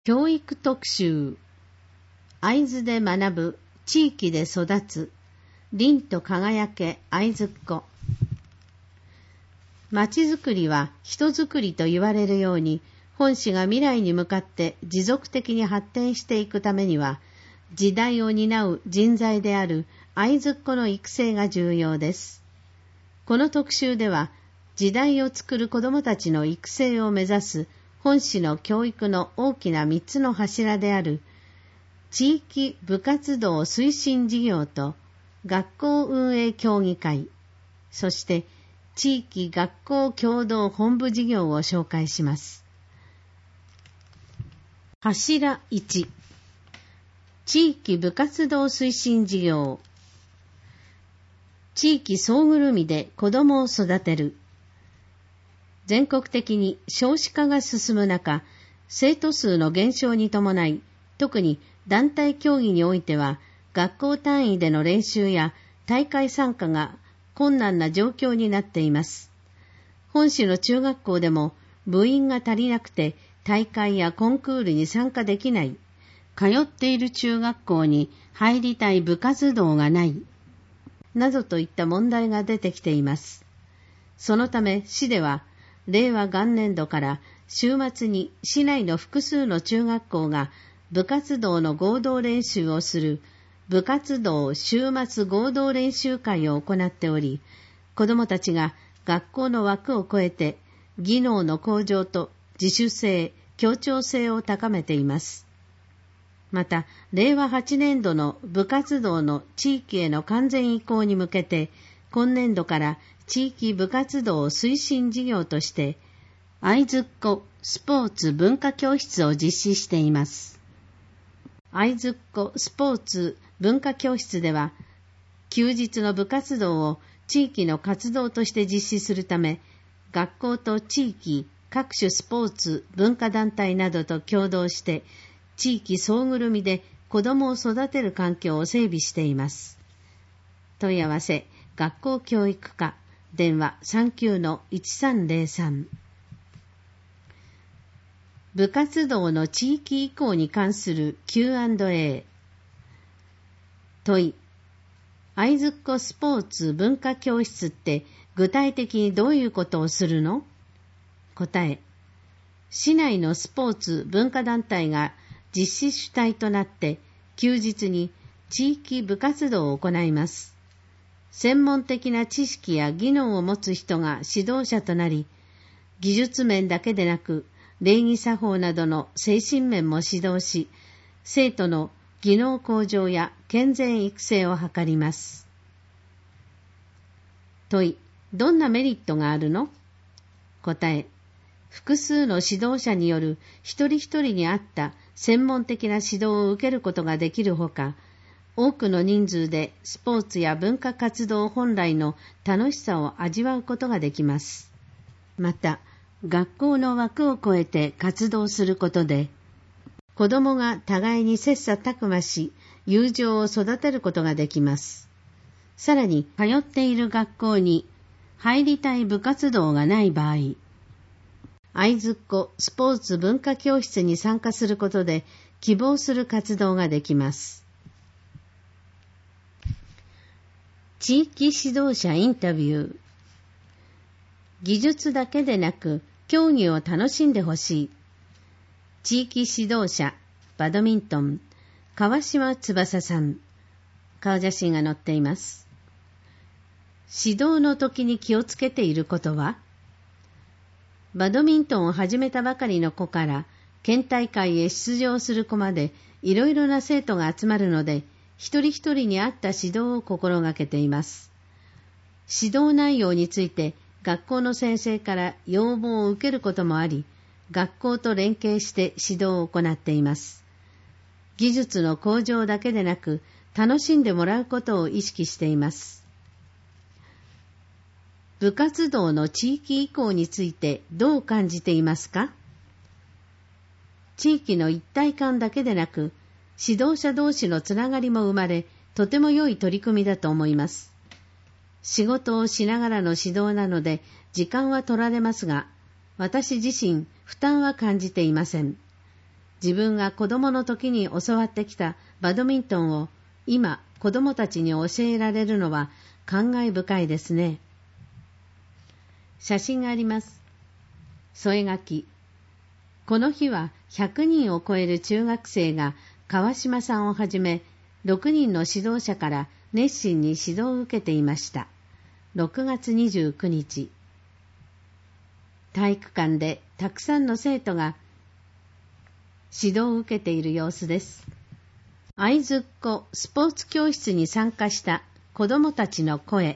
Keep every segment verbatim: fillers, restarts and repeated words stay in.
教育特集、会津で学ぶ、地域で育つ、凛と輝け会津っ子。町づくりは人づくりと言われるように、本市が未来に向かって持続的に発展していくためには、時代を担う人材である会津っ子の育成が重要です。この特集では、時代を作る子どもたちの育成を目指す本市の教育の大きな三つの柱である地域部活動推進事業と学校運営協議会、そして地域学校共同本部事業を紹介します。柱いち、地域部活動推進事業。地域総ぐるみで子どもを育てる。全国的に少子化が進む中、生徒数の減少に伴い、特に団体競技においては、学校単位での練習や大会参加が困難な状況になっています。本市の中学校でも部員が足りなくて大会やコンクールに参加できない、通っている中学校に入りたい部活動がない、などといった問題が出てきています。そのため市では、令和元年度から週末に市内の複数の中学校が部活動の合同練習をする部活動週末合同練習会を行っており、子どもたちが学校の枠を超えて技能の向上と自主性、協調性を高めています。また、令和はちねん度の部活動の地域への完全移行に向けて、今年度から地域部活動推進事業として、会津っ子スポーツ文化教室を実施しています。会津っ子スポーツ文化教室では、休日の部活動を地域の活動として実施するため、学校と地域、各種スポーツ文化団体などと共同して、地域総ぐるみで子どもを育てる環境を整備しています。問い合わせ、学校教育課、電話 さんきゅうのいちさんぜろさん。部活動の地域移行に関する キューアンドエー。問い、会津っ子スポーツ文化教室って具体的にどういうことをするの？答え、市内のスポーツ文化団体が実施主体となって休日に地域部活動を行います。専門的な知識や技能を持つ人が指導者となり、技術面だけでなく礼儀作法などの精神面も指導し、生徒の技能向上や健全育成を図ります。問い、どんなメリットがあるの？答え、複数の指導者による一人一人に合った専門的な指導を受けることができるほか、多くの人数でスポーツや文化活動本来の楽しさを味わうことができます。また、学校の枠を超えて活動することで、子どもが互いに切磋琢磨し、友情を育てることができます。さらに、通っている学校に入りたい部活動がない場合、会津っ子スポーツ文化教室に参加することで希望する活動ができます。地域指導者インタビュー。技術だけでなく競技を楽しんでほしい。地域指導者バドミントン川島翼さん。顔写真が載っています。指導の時に気をつけていることは？バドミントンを始めたばかりの子から県大会へ出場する子までいろいろな生徒が集まるので、一人一人に合った指導を心がけています。指導内容について学校の先生から要望を受けることもあり、学校と連携して指導を行っています。技術の向上だけでなく、楽しんでもらうことを意識しています。部活動の地域移行についてどう感じていますか？地域の一体感だけでなく、指導者同士のつながりも生まれ、とても良い取り組みだと思います。仕事をしながらの指導なので、時間は取られますが、私自身負担は感じていません。 自分が子供の時に教わってきたバドミントンを今子供たちに教えられるのは感慨深いですね。写真があります。添え書き。この日はひゃくにんを超える中学生が川島さんをはじめろくにんの指導者から熱心に指導を受けていました。ろくがつにじゅうくにち。体育館でたくさんの生徒が指導を受けている様子です。会津っ子スポーツ教室に参加した子どもたちの声。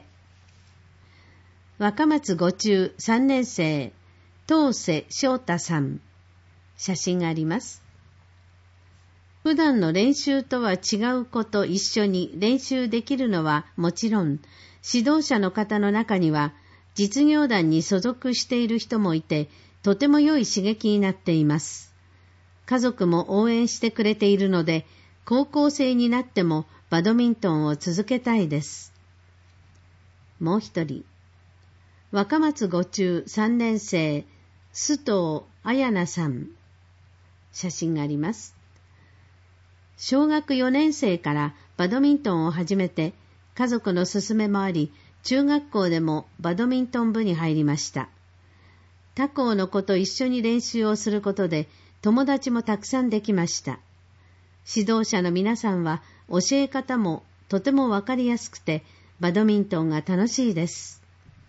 若松五中さんねん生、東瀬翔太さん。写真があります。普段の練習とは違う子と一緒に練習できるのはもちろん、指導者の方の中には実業団に所属している人もいて、とても良い刺激になっています。家族も応援してくれているので、高校生になってもバドミントンを続けたいです。もう一人、若松五中さんねん生、須藤彩奈さん。写真があります。小学よねん生からバドミントンを始めて、家族の勧めもあり、中学校でもバドミントン部に入りました。他校の子と一緒に練習をすることで、友達もたくさんできました。指導者の皆さんは教え方もとてもわかりやすくて、バドミントンが楽しいです。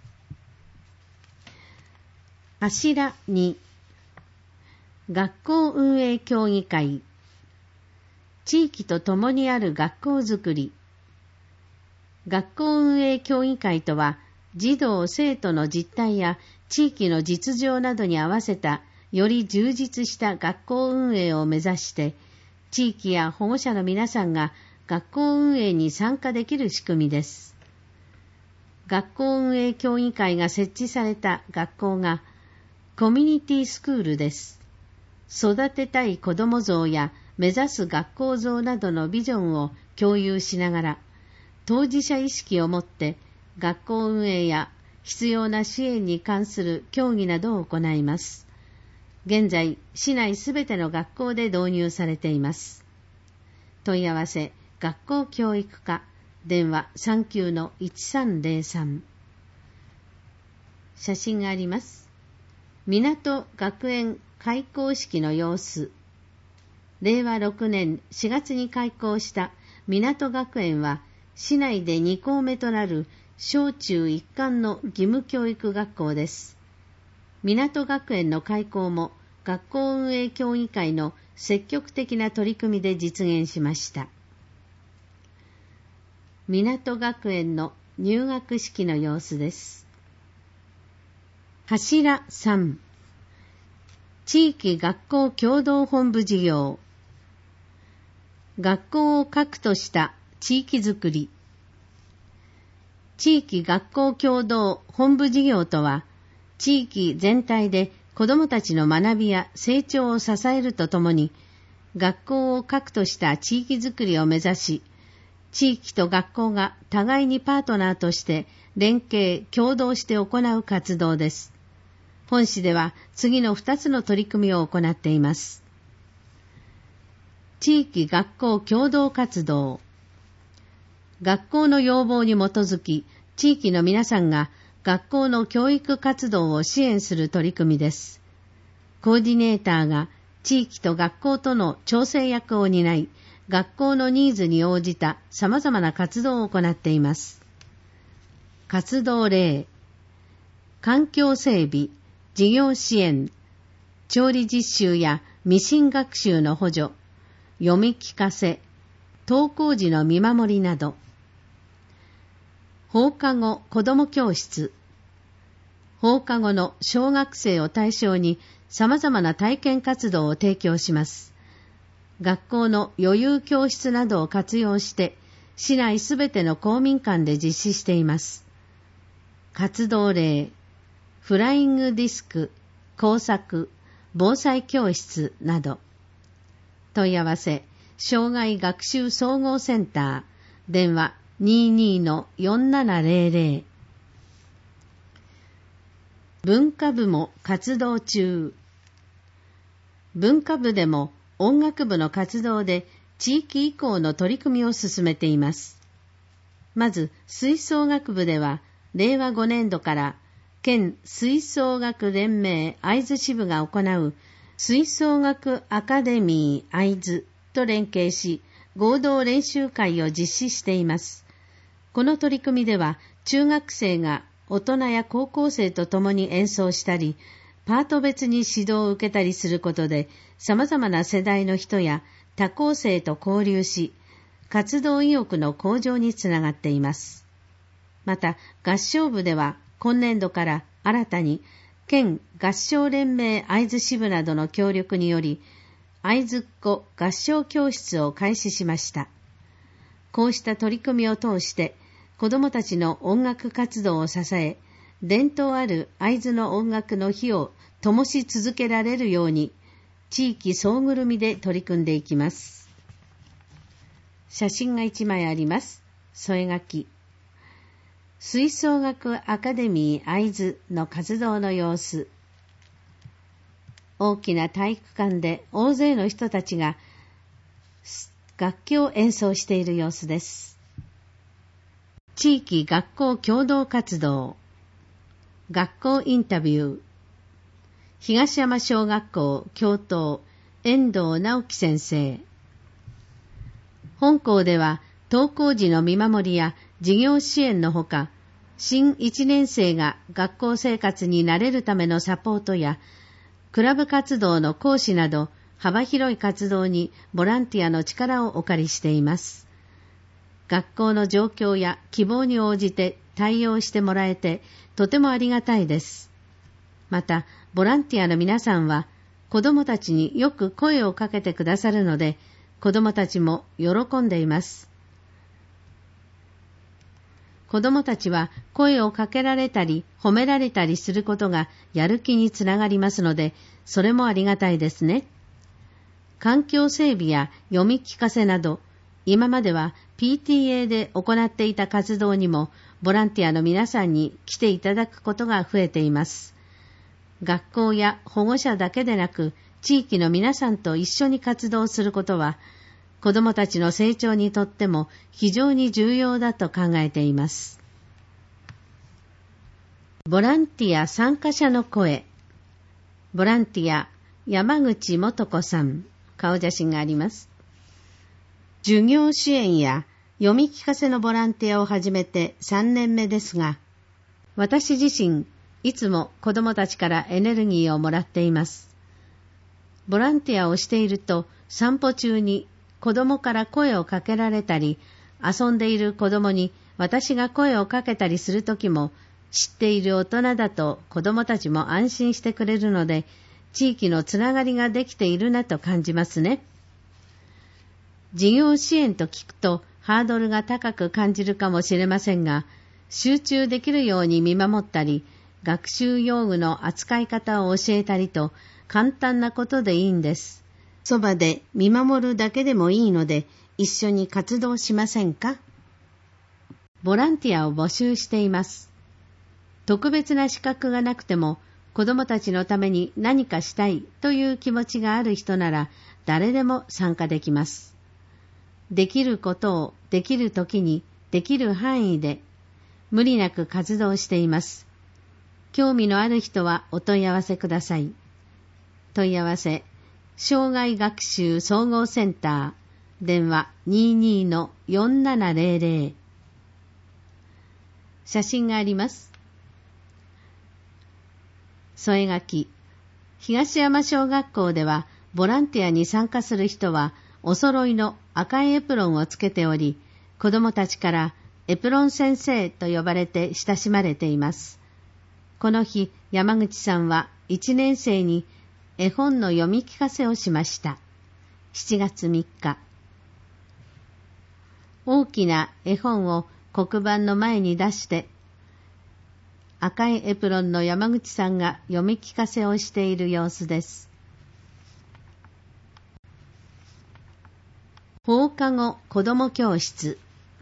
柱に、学校運営協議会。地域とともにある学校づくり。学校運営協議会とは、児童生徒の実態や地域の実情などに合わせたより充実した学校運営を目指して、地域や保護者の皆さんが学校運営に参加できる仕組みです。学校運営協議会が設置された学校がコミュニティスクールです。育てたい子ども像や目指す学校像などのビジョンを共有しながら、当事者意識を持って学校運営や必要な支援に関する協議などを行います。現在、市内すべての学校で導入されています。問い合わせ、学校教育課、電話 さんきゅうのいちさんゼロさん。写真があります。港学園開校式の様子。れいわろくねんしがつに開校した港学園は、市内でに校目となる小中一貫の義務教育学校です。港学園の開校も学校運営協議会の積極的な取り組みで実現しました。港学園の入学式の様子です。柱さん、地域学校共同本部事業。学校を核とした地域づくり。地域学校共同本部事業とは、地域全体で子どもたちの学びや成長を支えるとともに、学校を核とした地域づくりを目指し、地域と学校が互いにパートナーとして連携・協働して行う活動です。本市では次のふたつの取り組みを行っています。地域学校共同活動。学校の要望に基づき、地域の皆さんが学校の教育活動を支援する取り組みです。コーディネーターが地域と学校との調整役を担い、学校のニーズに応じた様々な活動を行っています。活動例、環境整備、事業支援、調理実習やミシン学習の補助、読み聞かせ、登校時の見守りなど、放課後子ども教室、放課後の小学生を対象に様々な体験活動を提供します。学校の余裕教室などを活用して、市内すべての公民館で実施しています。活動例、フライングディスク、工作、防災教室など。問い合わせ、障害学習総合センター、電話 にじゅうにのよんななゼロゼロ。文化部も活動中。文化部でも音楽部の活動で地域移行の取り組みを進めています。まず、吹奏楽部では、れいわごねんどから県吹奏楽連盟会津支部が行う吹奏楽アカデミー会津と連携し、合同練習会を実施しています。この取り組みでは、中学生が大人や高校生と共に演奏したり、パート別に指導を受けたりすることで、様々な世代の人や多校生と交流し、活動意欲の向上につながっています。また、合唱部では、今年度から新たに、県合唱連盟会津支部などの協力により、会津っ子合唱教室を開始しました。こうした取り組みを通して、子どもたちの音楽活動を支え、伝統ある会津の音楽の火を灯し続けられるように、地域総ぐるみで取り組んでいきます。写真がいちまいあります。添え書き。吹奏楽アカデミー会津の活動の様子。大きな体育館で大勢の人たちが楽器を演奏している様子です。地域学校共同活動。学校インタビュー。東山小学校教頭遠藤直樹先生。本校では登校時の見守りや授業支援のほか、新いちねん生が学校生活に慣れるためのサポートや、クラブ活動の講師など幅広い活動にボランティアの力をお借りしています。学校の状況や希望に応じて対応してもらえてとてもありがたいです。また、ボランティアの皆さんは子どもたちによく声をかけてくださるので、子どもたちも喜んでいます。子どもたちは声をかけられたり褒められたりすることがやる気につながりますので、それもありがたいですね。環境整備や読み聞かせなど、今までは ピーティーエー で行っていた活動にもボランティアの皆さんに来ていただくことが増えています。学校や保護者だけでなく、地域の皆さんと一緒に活動することは、子どもたちの成長にとっても非常に重要だと考えています。ボランティア参加者の声。ボランティア山口素子さん、顔写真があります。授業支援や読み聞かせのボランティアを始めてさんねんめですが、私自身いつも子どもたちからエネルギーをもらっています。ボランティアをしていると、散歩中に子供から声をかけられたり、遊んでいる子供に私が声をかけたりするときも、知っている大人だと子供たちも安心してくれるので、地域のつながりができているなと感じますね。事業支援と聞くとハードルが高く感じるかもしれませんが、集中できるように見守ったり、学習用具の扱い方を教えたりと、簡単なことでいいんです。そばで見守るだけでもいいので、一緒に活動しませんか？ボランティアを募集しています。特別な資格がなくても、子どもたちのために何かしたいという気持ちがある人なら、誰でも参加できます。できることをできるときに、できる範囲で、無理なく活動しています。興味のある人はお問い合わせください。問い合わせ、障害学習総合センター、電話 にじゅうに のよんななぜろぜろ。写真があります。添え書き、東山小学校ではボランティアに参加する人はお揃いの赤いエプロンをつけており、子どもたちからエプロン先生と呼ばれて親しまれています。この日、山口さんはいちねん生に絵本の読み聞かせをしました。しちがつみっか。大きな絵本を黒板の前に出して、赤いエプロンの山口さんが読み聞かせをしている様子です。放課後子ども教室。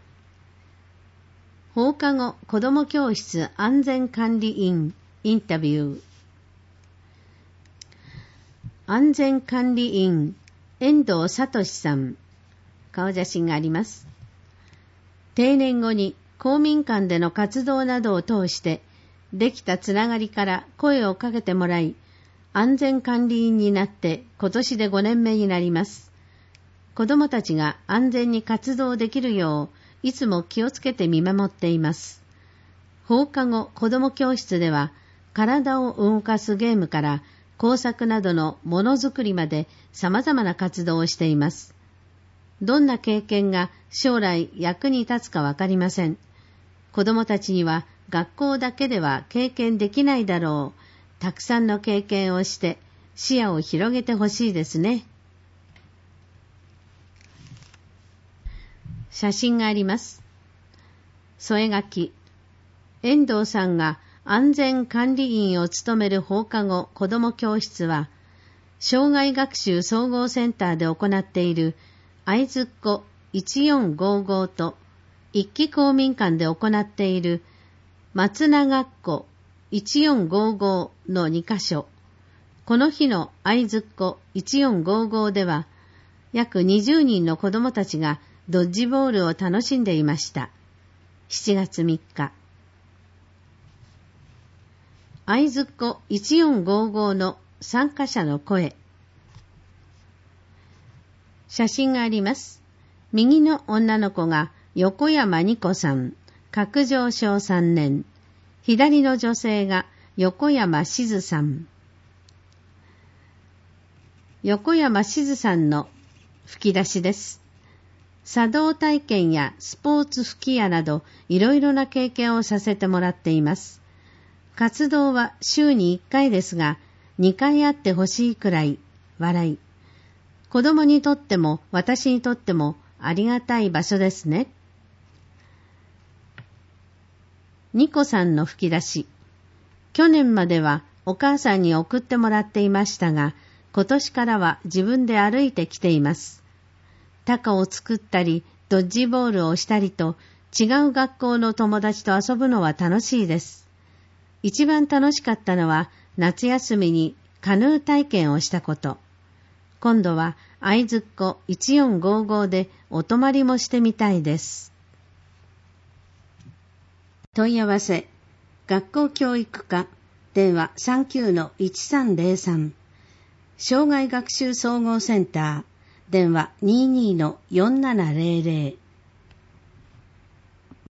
放課後子ども教室安全管理員インタビュー。安全管理員遠藤聡さん。顔写真があります。定年後に公民館での活動などを通してできたつながりから声をかけてもらい、安全管理員になって今年でごねんめになります。子どもたちが安全に活動できるよういつも気をつけて見守っています。放課後子ども教室では体を動かすゲームから工作などのものづくりまで様々な活動をしています。どんな経験が将来役に立つかわかりません。子どもたちには学校だけでは経験できないだろう。たくさんの経験をして視野を広げてほしいですね。写真があります。添え書き。遠藤さんが安全管理員を務める放課後子ども教室は、障害学習総合センターで行っている愛ずっこいちよんごごと一期公民館で行っている松名学校いちよんごごのにカ所。この日の愛ずっこいちよんごごでは、約にじゅうにんの子どもたちがドッジボールを楽しんでいました。しちがつみっか。愛ずっこいちよんごごの参加者の声。写真があります。右の女の子が横山にこさん、角上小さんねん。左の女性が横山しずさん。横山しずさんの吹き出しです。茶道体験やスポーツ吹き矢などいろいろな経験をさせてもらっています。活動は週にいっかいですが、にかいあってほしいくらい、笑い。子供にとっても私にとってもありがたい場所ですね。ニコさんの吹き出し。去年まではお母さんに送ってもらっていましたが、今年からは自分で歩いてきています。タコを作ったり、ドッジボールをしたりと、違う学校の友達と遊ぶのは楽しいです。一番楽しかったのは、夏休みにカヌー体験をしたこと。今度は愛ずっこいちよんごごでお泊まりもしてみたいです。問い合わせ、学校教育課、電話 さんきゅうのいちさんぜろさん、障害学習総合センター、電話 にじゅうにのよんななぜろぜろ。